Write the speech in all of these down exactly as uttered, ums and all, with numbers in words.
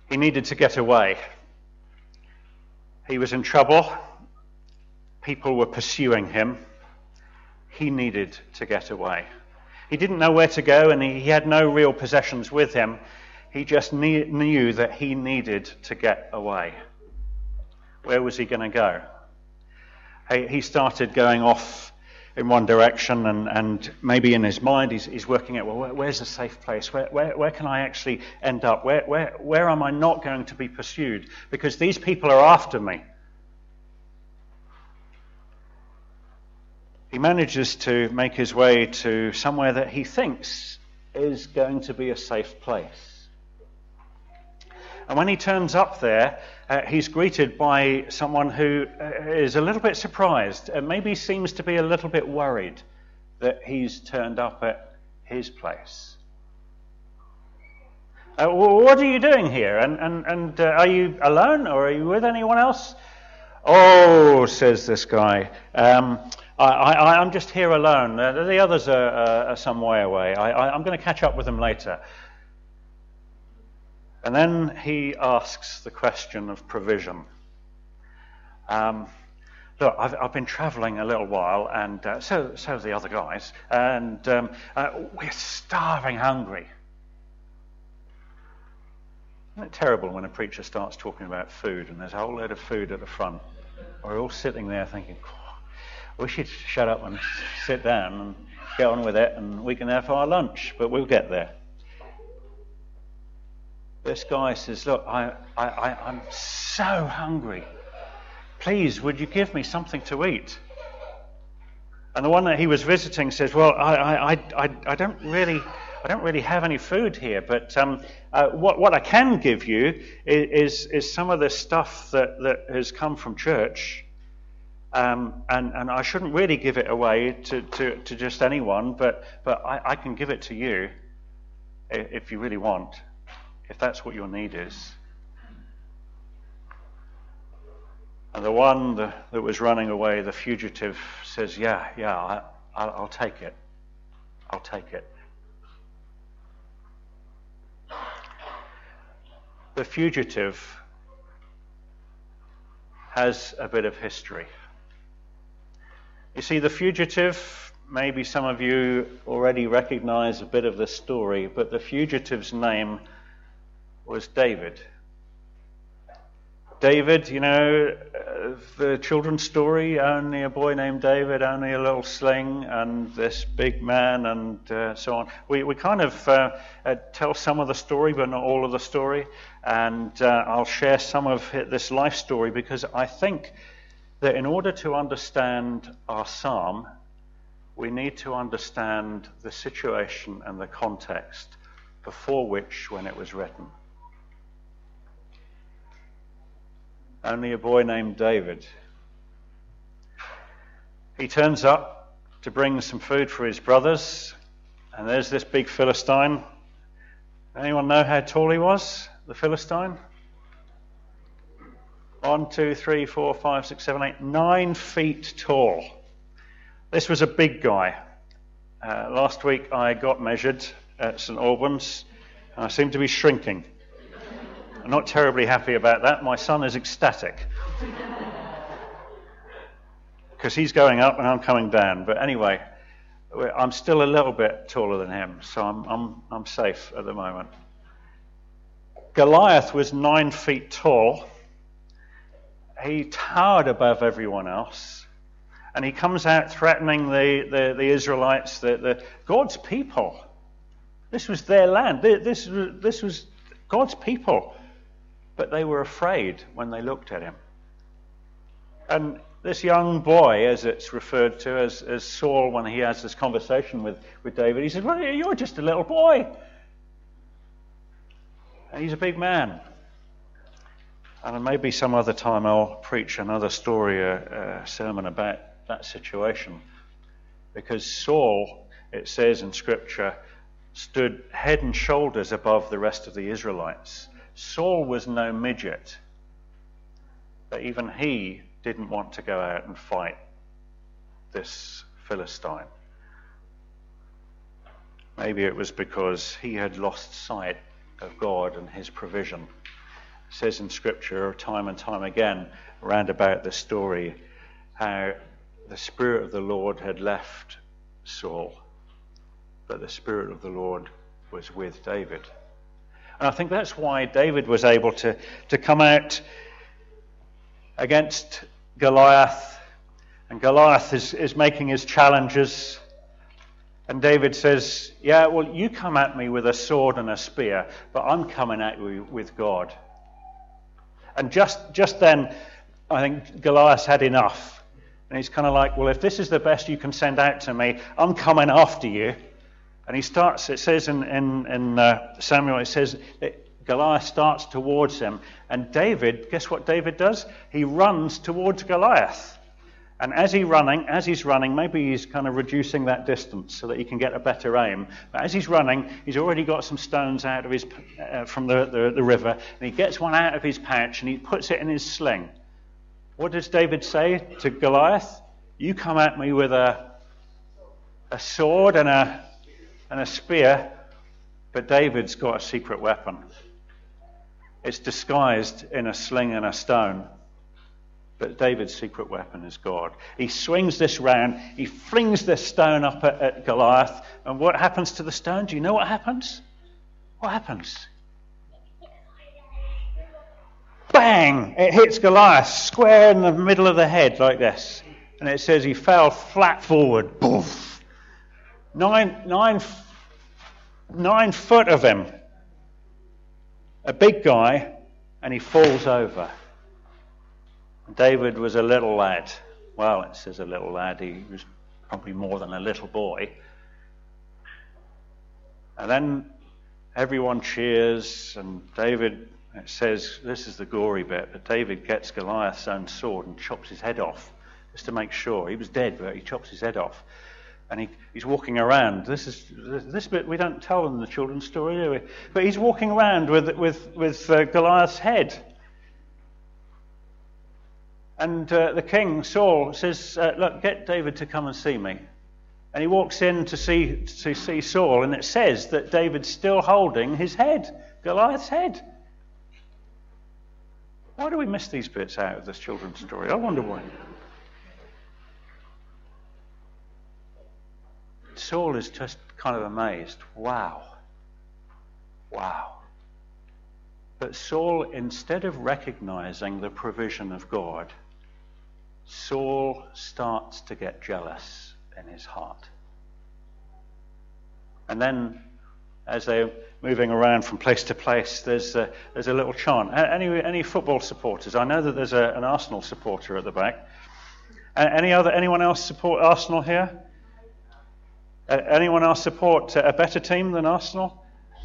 He needed to get away. He was in trouble. People were pursuing him. He needed to get away. He didn't know where to go, and he, he had no real possessions with him. He just ne- knew that he needed to get away. Where was he going to go? He, he started going off in one direction, and, and maybe in his mind he's, he's working out, well, where, where's a safe place? Where, where, where can I actually end up? Where, where, where am I not going to be pursued? Because these people are after me. He manages to make his way to somewhere that he thinks is going to be a safe place. And when he turns up there, uh, he's greeted by someone who uh, is a little bit surprised, and maybe seems to be a little bit worried that he's turned up at his place. Uh, well, what are you doing here? And, and, and uh, are you alone, or are you with anyone else? Oh, says this guy, um, I, I, I'm just here alone. Uh, the others are, uh, are some way away. I, I, I'm going to catch up with them later. And then he asks the question of provision. Um, look, I've, I've been travelling a little while, and uh, so so have the other guys, and um, uh, we're starving hungry. Isn't it terrible when a preacher starts talking about food and there's a whole load of food at the front? We're all sitting there thinking, we should shut up and sit down and get on with it, and we can have our lunch, but we'll get there. This guy says, look, I, I, I, I'm so hungry. Please, would you give me something to eat? And the one that he was visiting says, well, I, I, I, I don't really... I don't really have any food here, but um, uh, what, what I can give you is, is some of the stuff that, that has come from church, um, and, and I shouldn't really give it away to, to, to just anyone, but, but I, I can give it to you if you really want, if that's what your need is. And the one the, that was running away, the fugitive, says, yeah, yeah, I, I'll, I'll take it. I'll take it. The fugitive has a bit of history. You see, the fugitive, maybe some of you already recognize a bit of the story, but the fugitive's name was David. David, you know, uh, the children's story, only a boy named David, only a little sling, and this big man, and uh, so on. We we kind of uh, uh, tell some of the story, but not all of the story. And uh, I'll share some of this life story, because I think that in order to understand our psalm, we need to understand the situation and the context before which, when it was written. Only a boy named David. He turns up to bring some food for his brothers, and there's this big Philistine. Anyone know how tall he was, the Philistine? One, two, three, four, five, six, seven, eight, nine feet tall. This was a big guy. Uh, last week I got measured at St Albans, and I seem to be shrinking. I'm not terribly happy about that. My son is ecstatic. Because he's going up and I'm coming down. But anyway, I'm still a little bit taller than him, so I'm, I'm, I'm safe at the moment. Goliath was nine feet tall. He towered above everyone else. And he comes out threatening the, the, the Israelites, the, the God's people. This was their land. This, this was God's people. But they were afraid when they looked at him. And this young boy, as it's referred to as, as Saul, when he has this conversation with, with David, he says, well, you're just a little boy. And he's a big man. And maybe some other time I'll preach another story, a, a sermon about that situation. Because Saul, it says in Scripture, stood head and shoulders above the rest of the Israelites. Saul was no midget, but even he didn't want to go out and fight this Philistine. Maybe it was because he had lost sight of God and his provision. says in Scripture time and time again around about the story how the Spirit of the Lord had left Saul, but the Spirit of the Lord was with David. And I think that's why David was able to, to come out against Goliath. And Goliath is, is making his challenges. And David says, yeah, well, you come at me with a sword and a spear, but I'm coming at you with God. And just, just then, I think Goliath had enough. And he's kind of like, well, if this is the best you can send out to me, I'm coming after you. And he starts, it says in, in, in uh, Samuel, it says that Goliath starts towards him. And David, guess what David does? He runs towards Goliath. And as he's running, as he's running, maybe he's kind of reducing that distance so that he can get a better aim. But as he's running, he's already got some stones out of his uh, from the, the, the river. And he gets one out of his pouch and he puts it in his sling. What does David say to Goliath? You come at me with a, a sword and a... and a spear, but David's got a secret weapon. It's disguised in a sling and a stone, but David's secret weapon is God. He swings this round, he flings this stone up at, at Goliath, and what happens to the stone? Do you know what happens? What happens? Bang! It hits Goliath square in the middle of the head like this, and it says he fell flat forward. Poof! Nine, nine, nine foot of him. A big guy, and he falls over. David was a little lad. Well, it says a little lad. He was probably more than a little boy. And then everyone cheers, and David, it says, this is the gory bit, but David gets Goliath's own sword and chops his head off, just to make sure. He was dead, but he chops his head off. And he, he's walking around. This is this bit we don't tell them the children's story, do we? But he's walking around with with with uh, Goliath's head. And uh, the king Saul says, uh, "Look, get David to come and see me." And he walks in to see to see Saul, and it says that David's still holding his head, Goliath's head. Why do we miss these bits out of this children's story? I wonder why. Saul is just kind of amazed. Wow. Wow. But Saul, instead of recognizing the provision of God, Saul starts to get jealous in his heart. And then, as they're moving around from place to place, there's a, there's a little chant. Any, any football supporters? I know that there's a, an Arsenal supporter at the back. Any other? Anyone else support Arsenal here? Uh, anyone else support a better team than Arsenal?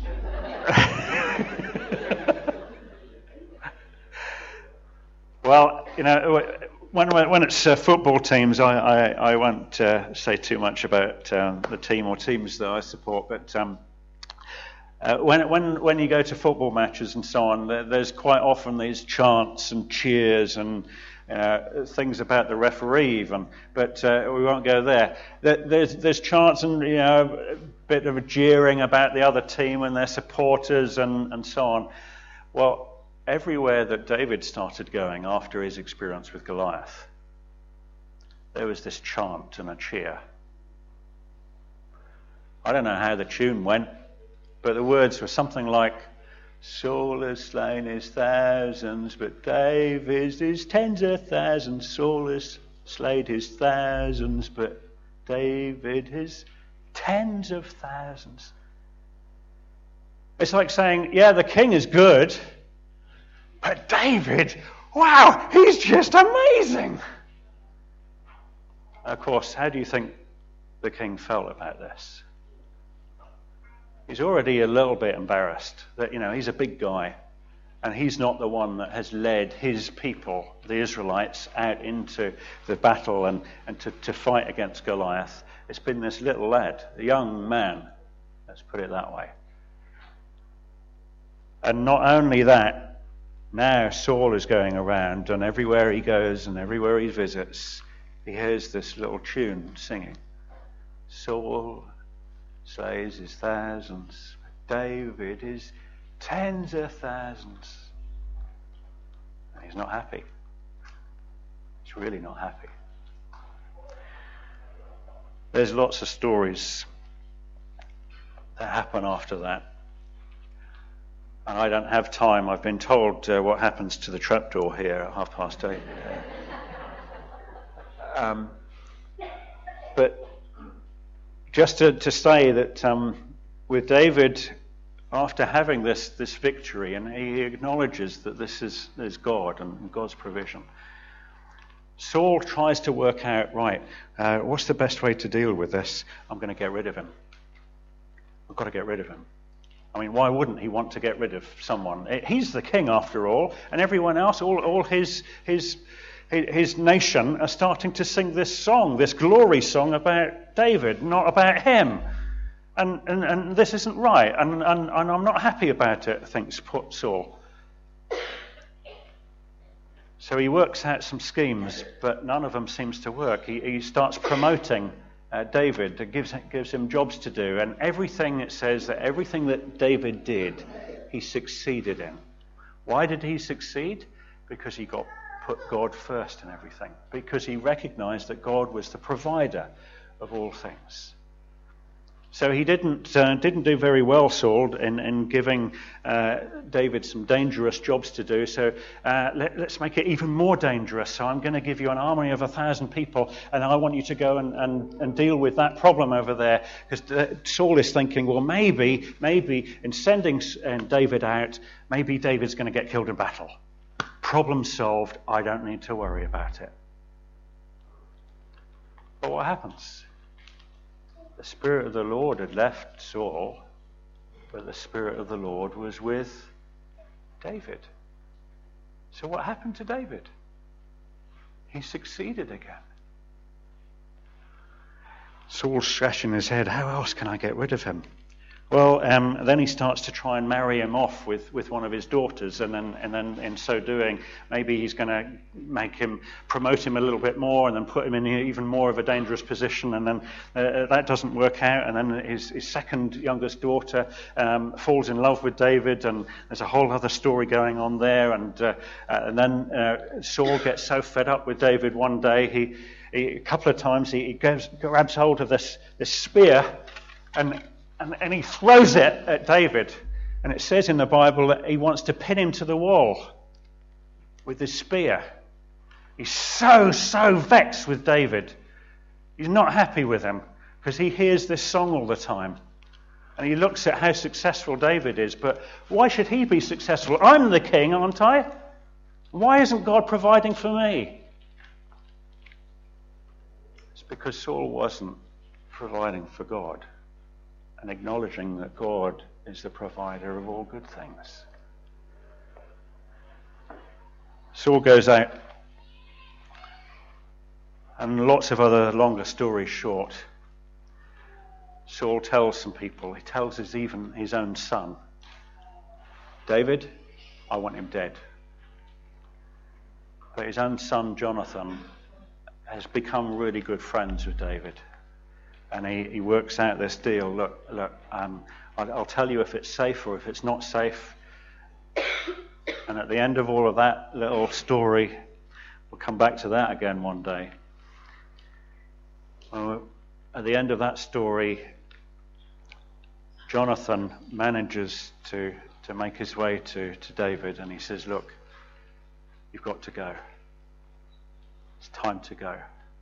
Well, you know, when when it's uh, football teams, I I, I won't uh, say too much about um, the team or teams that I support. But um, uh, when when when you go to football matches and so on, there, there's quite often these chants and cheers and Uh, things about the referee even, but uh, we won't go there. There's, there's chants and, you know, a bit of a jeering about the other team and their supporters and, and so on. Well, everywhere that David started going after his experience with Goliath, there was this chant and a cheer. I don't know how the tune went, but the words were something like, Saul has slain his thousands, but David his tens of thousands. Saul has slain his thousands, but David his tens of thousands. It's like saying, yeah, the king is good, but David, wow, he's just amazing. Of course, how do you think the king felt about this? He's already a little bit embarrassed that, you know, he's a big guy and he's not the one that has led his people, the Israelites, out into the battle and, and to, to fight against Goliath. It's been this little lad, a young man, let's put it that way. And not only that, now Saul is going around, and everywhere he goes and everywhere he visits, he hears this little tune singing. Saul slays his thousands, David his tens of thousands. He's not happy. He's really not happy. There's lots of stories that happen after that. And I don't have time. I've been told uh, what happens to the trapdoor here at half past eight. um, but just to, to say that um, with David, after having this, this victory, and he acknowledges that this is, is God and God's provision, Saul tries to work out, right, uh, what's the best way to deal with this? I'm going to get rid of him. I've got to get rid of him. I mean, why wouldn't he want to get rid of someone? He's the king after all, and everyone else, all, all his, his, his nation are starting to sing this song, this glory song about David, not about him. And, and, and this isn't right, and, and, and I'm not happy about it, thinks Saul. So he works out some schemes, but none of them seems to work. He, he starts promoting uh, David, it gives, gives him jobs to do, and everything, it says that everything that David did, he succeeded in. Why did he succeed? Because he got put God first in everything. Because he recognized that God was the provider of all things. So he didn't uh, didn't do very well, Saul, in, in giving uh, David some dangerous jobs to do. So uh, let, let's make it even more dangerous. So I'm going to give you an army of a thousand people, and I want you to go and, and, and deal with that problem over there. Because uh, Saul is thinking, well, maybe, maybe in sending uh, David out, maybe David's going to get killed in battle. Problem solved. I don't need to worry about it. But what happens? The Spirit of the Lord had left Saul, but the Spirit of the Lord was with David. So what happened to David? He succeeded again. Saul's scratching his head. How else can I get rid of him? Well, um, then he starts to try and marry him off with, with one of his daughters, and then and then in so doing, maybe he's going to make him, promote him a little bit more, and then put him in even more of a dangerous position, and then uh, that doesn't work out, and then his, his second youngest daughter um, falls in love with David, and there's a whole other story going on there, and uh, uh, and then uh, Saul gets so fed up with David one day, he, he a couple of times he, he goes, grabs hold of this this spear, and And, and he throws it at David. And it says in the Bible that he wants to pin him to the wall with his spear. He's so, so vexed with David. He's not happy with him because he hears this song all the time. And he looks at how successful David is. But why should he be successful? I'm the king, aren't I? Why isn't God providing for me? It's because Saul wasn't providing for God and acknowledging that God is the provider of all good things. Saul goes out, and lots of other longer stories short. Saul tells some people, he tells his, even his own son, David, I want him dead. But his own son, Jonathan, has become really good friends with David. And he, he works out this deal. Look, look. Um, I'll, I'll tell you if it's safe or if it's not safe. And at the end of all of that little story, we'll come back to that again one day. Well, at the end of that story, Jonathan manages to, to make his way to, to David, and he says, look, you've got to go. It's time to go.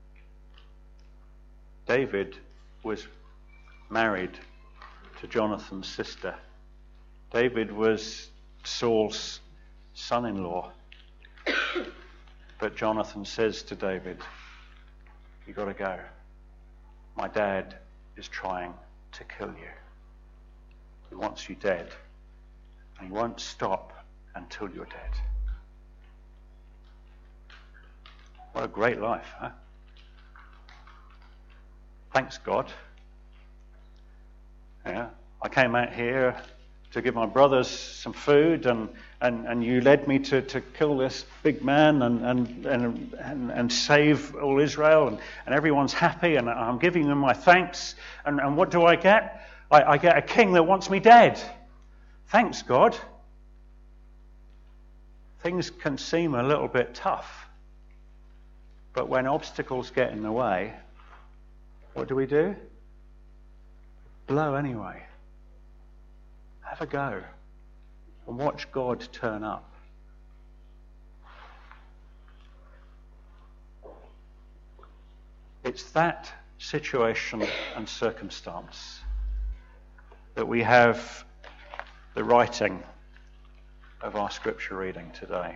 David was married to Jonathan's sister. David was Saul's son-in-law. But Jonathan says to David, you've got to go. My dad is trying to kill you. He wants you dead. And he won't stop until you're dead. What a great life, huh? Thanks, God. Yeah, I came out here to give my brothers some food, and, and, and you led me to, to kill this big man and and, and, and, and save all Israel, and, and everyone's happy, and I'm giving them my thanks. And, and what do I get? I, I get a king that wants me dead. Thanks, God. things can seem a little bit tough. But when obstacles get in the way, what do we do? Blow anyway. Have a go. And watch God turn up. It's that situation and circumstance that we have the writing of our scripture reading today.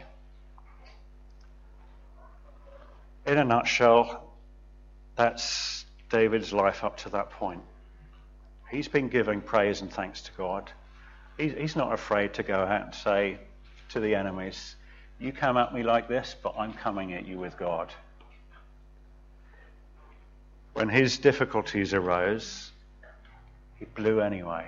In a nutshell, that's David's life up to that point. He's been giving praise and thanks to God. He's not afraid to go out and say to the enemies, you come at me like this, but I'm coming at you with God. When his difficulties arose, he blew anyway.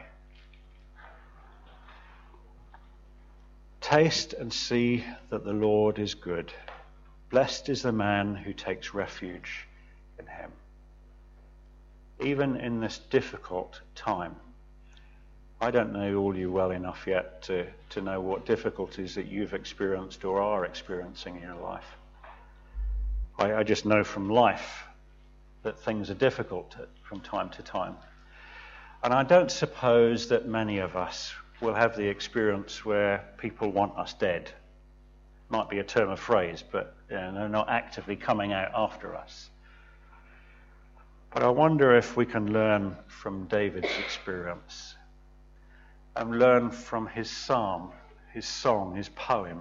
Taste and see that the Lord is good. Blessed is the man who takes refuge in him. Even in this difficult time, I don't know all you well enough yet to, to know what difficulties that you've experienced or are experiencing in your life. I, I just know from life that things are difficult from time to time. And I don't suppose that many of us will have the experience where people want us dead. Might be a term of phrase, but you know, they're not actively coming out after us. But I wonder if we can learn from David's experience and learn from his psalm, his song, his poem.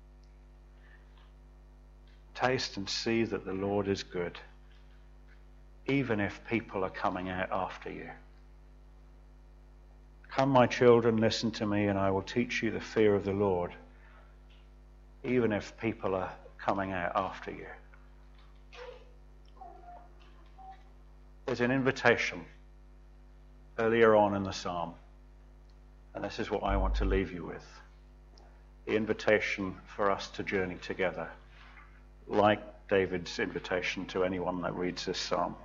Taste and see that the Lord is good, even if people are coming out after you. Come, my children, listen to me, and I will teach you the fear of the Lord, even if people are coming out after you. There's an invitation earlier on in the psalm, and this is what I want to leave you with. The invitation for us to journey together, like David's invitation to anyone that reads this psalm.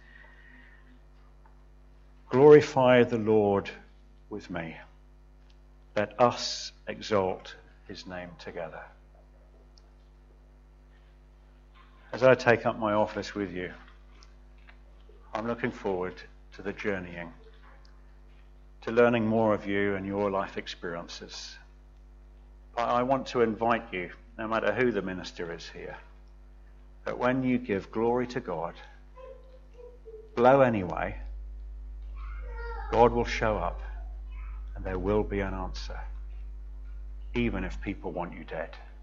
Glorify the Lord with me. Let us exalt his name together. As I take up my office with you, I'm looking forward to the journeying, to learning more of you and your life experiences. But I want to invite you, no matter who the minister is here, that when you give glory to God, blow anyway, God will show up and there will be an answer, even if people want you dead.